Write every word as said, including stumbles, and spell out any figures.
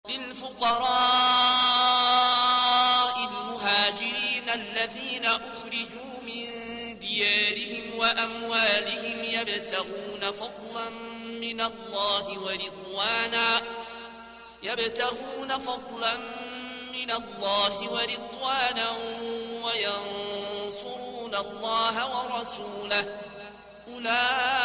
للفقراء المهاجرين الذين أخرجوا من ديارهم وأموالهم يبتغون فضلا من الله ورضوانا يبتغون فضلا من الله ورضوانا وينصرون الله ورسوله أولئك